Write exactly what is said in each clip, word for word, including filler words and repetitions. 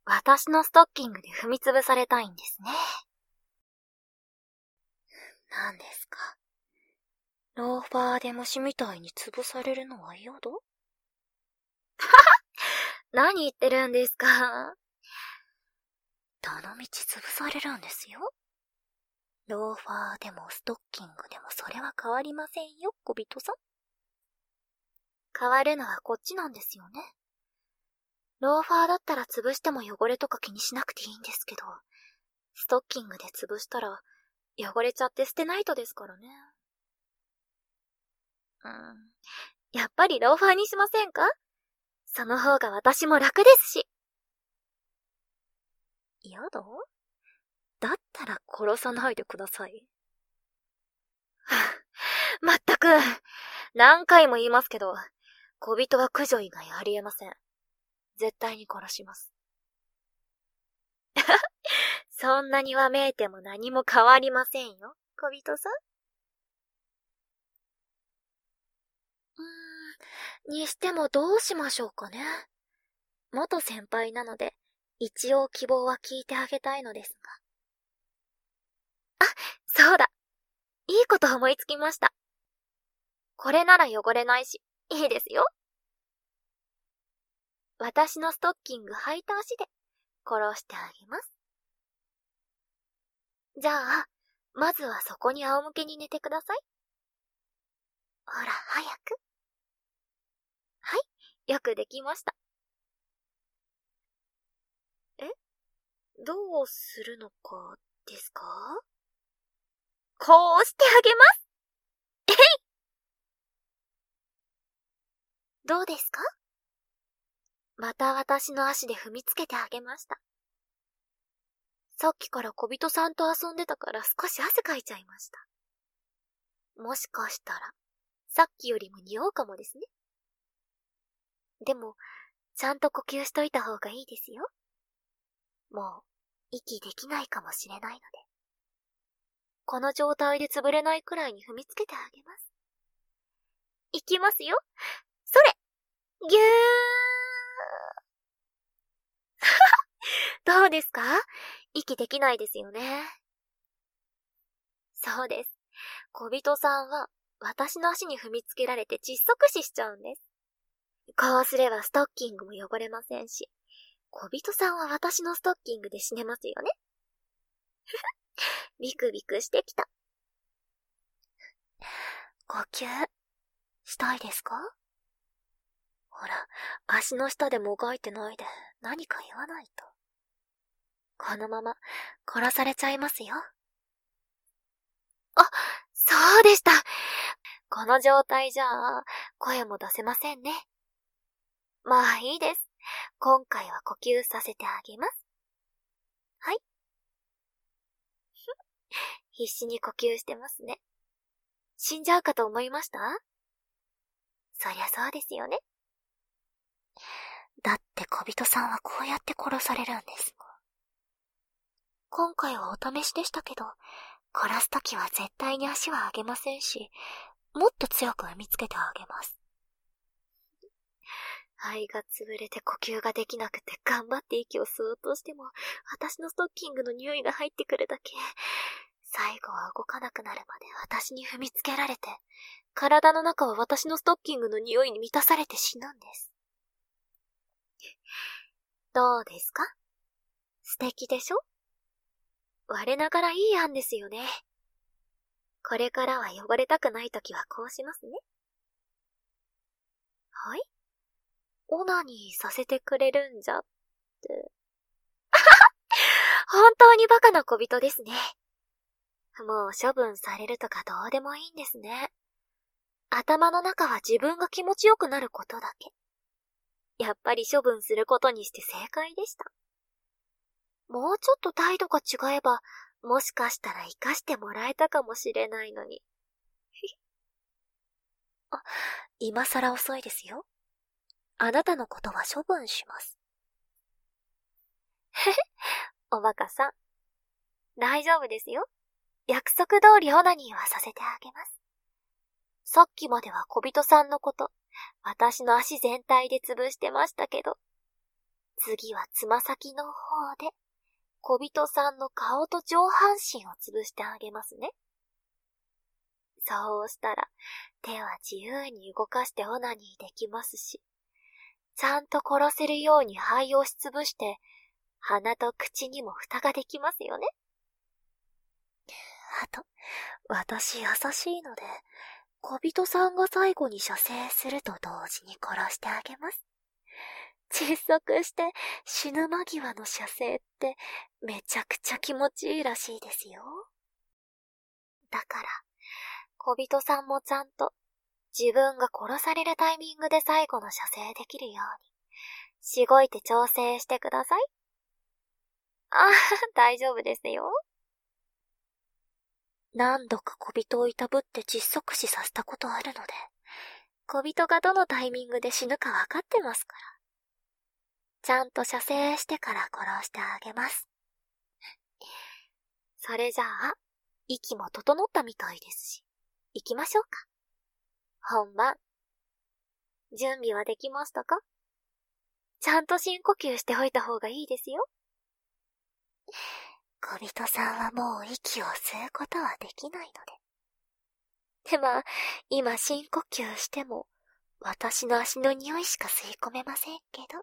私のストッキングで踏みつぶされたいんですね。何ですか？ローファーで虫みたいに潰されるのは嫌だ？何言ってるんですか？どのみち潰されるんですよ。ローファーでもストッキングでもそれは変わりませんよ、小人さん。変わるのはこっちなんですよね。ローファーだったら潰しても汚れとか気にしなくていいんですけど、ストッキングで潰したら汚れちゃって捨てないとですからね。うん。やっぱりローファーにしませんか？その方が私も楽ですし。嫌だ？だったら殺さないでください。まったく、何回も言いますけど、小人は駆除以外ありえません。絶対に殺します。そんなにわめいても何も変わりませんよ、小人さん。うーん、にしてもどうしましょうかね。元先輩なので、一応希望は聞いてあげたいのですが。あ、そうだ。いいこと思いつきました。これなら汚れないし、いいですよ。私のストッキング履いた足で殺してあげます。じゃあ、まずはそこに仰向けに寝てください。ほら、早く。はい、よくできました。え？どうするのかですか？こうしてあげます。えい！どうですか？また私の足で踏みつけてあげました。さっきから小人さんと遊んでたから少し汗かいちゃいました。もしかしたら、さっきよりも匂うかもですね。でも、ちゃんと呼吸しといた方がいいですよ。もう、息できないかもしれないので。この状態で潰れないくらいに踏みつけてあげます。いきますよ。それ！ぎゅーどうですか？息できないですよね。そうです。小人さんは私の足に踏みつけられて窒息死しちゃうんです。こうすればストッキングも汚れませんし、小人さんは私のストッキングで死ねますよね。ビクビクしてきた。呼吸したいですか？ほら、足の下でもがいてないで何か言わないと。このまま殺されちゃいますよ。あ、そうでした。この状態じゃあ声も出せませんね。まあいいです。今回は呼吸させてあげます。はい。必死に呼吸してますね。死んじゃうかと思いました？そりゃそうですよね。だって小人さんはこうやって殺されるんですもん。今回はお試しでしたけど、殺すときは絶対に足は上げませんし、もっと強く踏みつけてあげます。肺が潰れて呼吸ができなくて頑張って息を吸おうとしても、私のストッキングの匂いが入ってくるだけ。最後は動かなくなるまで私に踏みつけられて、体の中は私のストッキングの匂いに満たされて死ぬんです。どうですか？素敵でしょ？我ながらいい案ですよね。これからは汚れたくないときはこうしますね。はい？オナニーさせてくれるんじゃって。本当にバカな小人ですね。もう処分されるとかどうでもいいんですね。頭の中は自分が気持ちよくなることだけ。やっぱり処分することにして正解でした。もうちょっと態度が違えば、もしかしたら生かしてもらえたかもしれないのに。あ、今更遅いですよ。あなたのことは処分します。へへ、おバカさん。大丈夫ですよ。約束通りオナニーはさせてあげます。さっきまでは小人さんのこと、私の足全体で潰してましたけど、 次はつま先の方で、小人さんの顔と上半身を潰してあげますね。そうしたら、手は自由に動かしてオナニーできますし、ちゃんと殺せるように肺を押しつぶして、鼻と口にも蓋ができますよね。あと、私優しいので、小人さんが最後に射精すると同時に殺してあげます。窒息して死ぬ間際の射精ってめちゃくちゃ気持ちいいらしいですよ。だから、小人さんもちゃんと自分が殺されるタイミングで最後の射精できるように、しごいて調整してください。ああ、大丈夫ですよ。何度か小人をいたぶって窒息死させたことあるので、小人がどのタイミングで死ぬかわかってますから。ちゃんと射精してから殺してあげます。それじゃあ、息も整ったみたいですし、行きましょうか。本番。準備はできましたか？ちゃんと深呼吸しておいた方がいいですよ。小人さんはもう息を吸うことはできないので。で、まあ、今深呼吸しても、私の足の匂いしか吸い込めませんけど。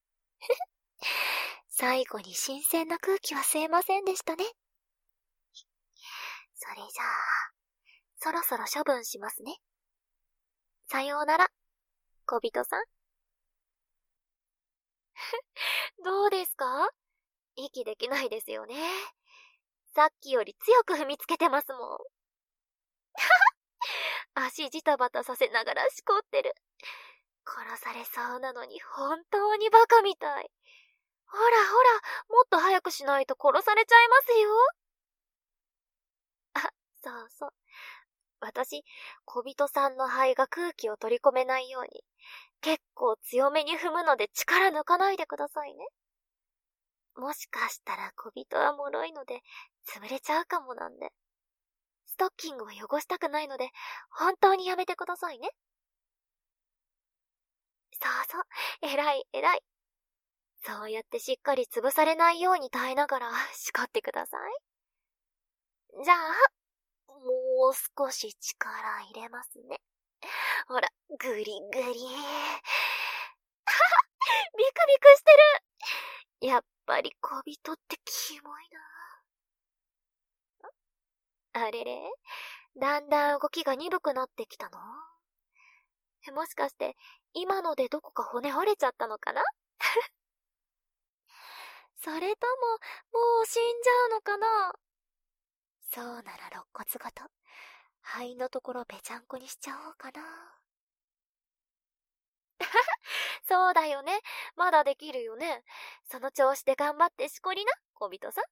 最後に新鮮な空気は吸えませんでしたね。それじゃあ、そろそろ処分しますね。さようなら、小人さん。どうですか？息できないですよね。さっきより強く踏みつけてますもん。足ジタバタさせながらしこってる。殺されそうなのに本当にバカみたい。ほらほら、もっと早くしないと殺されちゃいますよ。あ、そうそう。私、小人さんの肺が空気を取り込めないように、結構強めに踏むので力抜かないでくださいね。もしかしたら小人は脆いので、潰れちゃうかもなんで。ストッキングを汚したくないので、本当にやめてくださいね。そうそう、偉い偉い。そうやってしっかり潰されないように耐えながら叱ってください。じゃあ、もう少し力入れますね。ほら、グリグリ。ビクビクしてる。やっぱり小人ってキモいな。あれれ、だんだん動きが鈍くなってきたの？もしかして、今のでどこか骨折れちゃったのかな？それとも、もう死んじゃうのかな？そうなら肋骨ごと、肺のところぺちゃんこにしちゃおうかな。そうだよね。まだできるよね。その調子で頑張ってしこりな、小人さん。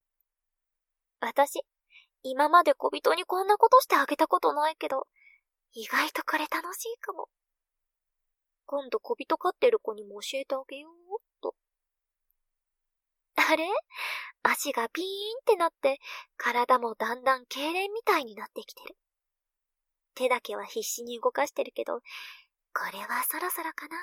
私、今まで小人にこんなことしてあげたことないけど、意外とこれ楽しいかも。今度小人飼ってる子にも教えてあげようっと。あれ？足がピーンってなって、体もだんだん痙攣みたいになってきてる。手だけは必死に動かしてるけど、これはそろそろかな。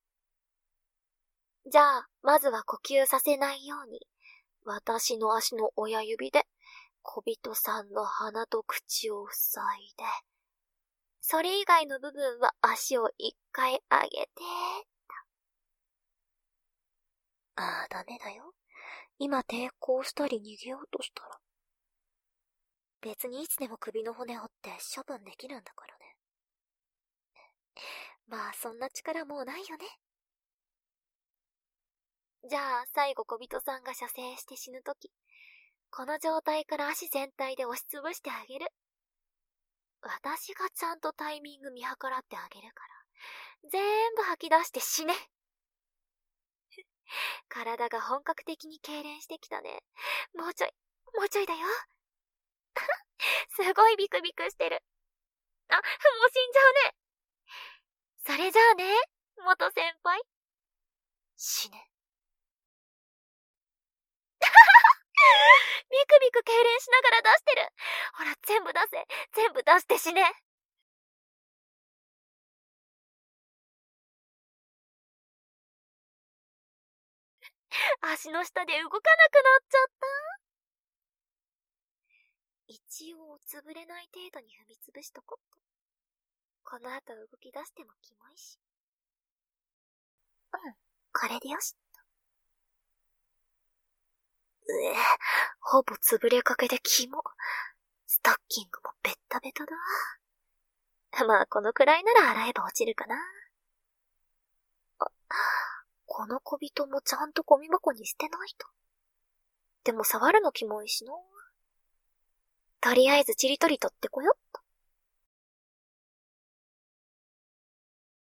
じゃあ、まずは呼吸させないように、私の足の親指で、小人さんの鼻と口を塞いで、それ以外の部分は足を一回上げて、ああ、ダメだよ。今抵抗したり逃げようとしたら。別にいつでも首の骨折って処分できるんだからね。まあ、そんな力もうないよね。じゃあ、最後小人さんが射精して死ぬとき、この状態から足全体で押しつぶしてあげる。私がちゃんとタイミング見計らってあげるから、全部吐き出して死ね。体が本格的に痙攣してきたね。もうちょい、もうちょいだよ。すごいビクビクしてる。あ、もう死んじゃうね。それじゃあね、元先輩。死ね。ビクビク痙攣しながら出してる。ほら、全部出せ。全部出して死ね。 足の下で動かなくなっちゃった。一応潰れない程度に踏みつぶしとこっと。この後動き出してもキモいし。うん、これでよしっと。うえ、ほぼ潰れかけでキモ。ストッキングもベッタベタだ。まあこのくらいなら洗えば落ちるかな。あ、この小人もちゃんとゴミ箱に捨てないと。でも触るのキモいしな。とりあえずちりとり取ってこよっと。